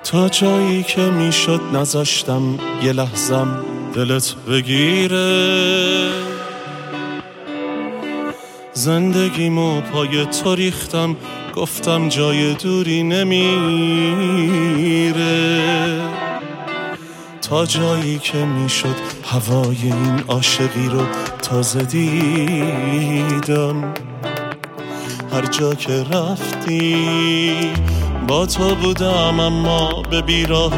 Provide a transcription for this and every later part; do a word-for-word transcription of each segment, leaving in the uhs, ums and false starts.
تا جایی که میشد نذاشتم یه لحظم دلت بگیره، زندگیمو پای تو ریختم، گفتم جای دوری نمیره، تا جایی که میشد هوای این عاشقی رو تازه دیدم. هر جا که رفتی با تو بودم، اما به بیراه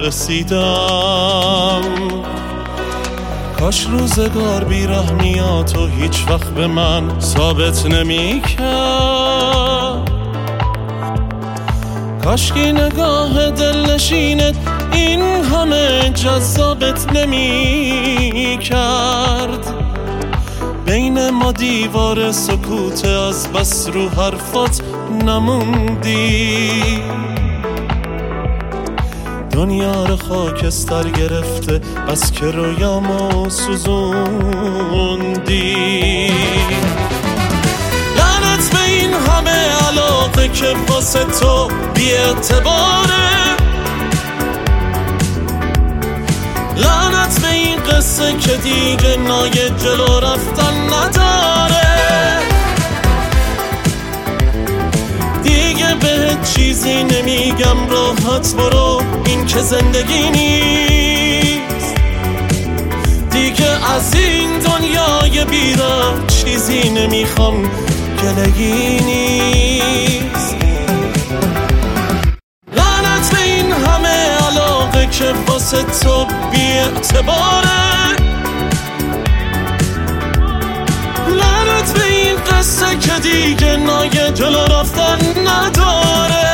رسیدم. کاش روزگار بیراه میاد تو هیچ وقت به من ثابت نمی کرد، کاش که نگاه دلنشینت این همه جذابت نمی کرد. بین ما دیوار سکوت، از بس رو حرفات نموندی. دنیا رو خاکستر گرفته، بس که رویامو سوزوندی. لعنت به این همه علاقه که واسه تو بی اعتباره، لعنت به این قصه که دیگه نای جلو رفتن نداره. دیگه بهت چیزی نمیگم، راحت برو، این که زندگی نیست. دیگه از این دنیای بیراه چیزی نمیخوام، گلگی نیست. لعنت به این همه علاقه که واسه تو بی اعتباره، لعنت به این قصه که دیگه نای جلو رفتن نداره.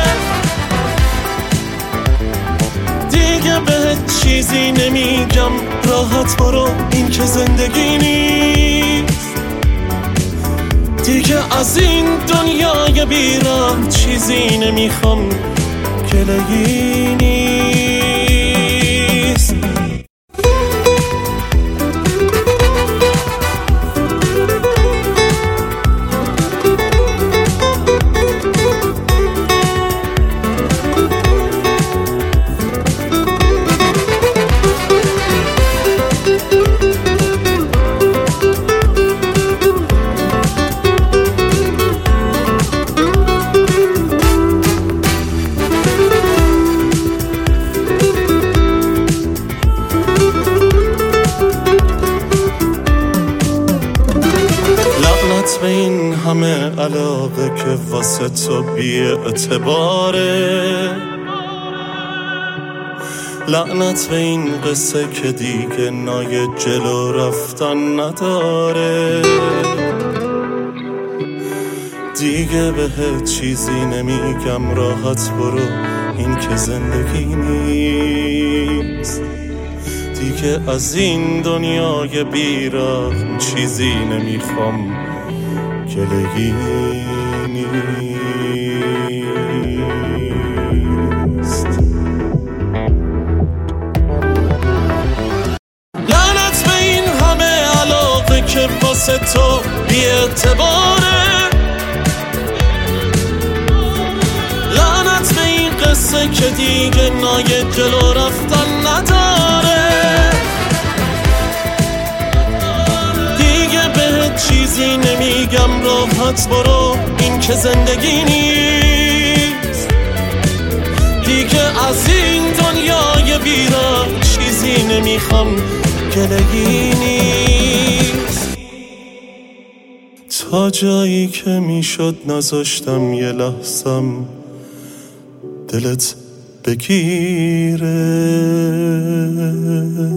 دیگه بهت چیزی نمیگم، راحت برو، این که زندگی نیست. دیگه از این دنیای بیراه چیزی نمیخوام، گلگی نیست. به این همه علاقه که واسه تو بی اعتباره، لعنت به این قصه که دیگه نای جلو رفتن نداره. دیگه بهت چیزی نمیگم، راحت برو، این که زندگی نیست. دیگه از این دنیای بیراه چیزی نمیخوام، گلگی نیست. لعنت به این همه علاقه که واسه تو بی اعتباره، لعنت به این قصه که دیگه نای جلو رفتن نداره. چیزی نمیگم، راحت برو، این که زندگی نیست. دیگه از این دنیای بیراه چیزی نمیخوام، گلگی نیست. تا جایی که میشد نذاشتم یه لحظم دلت بگیره،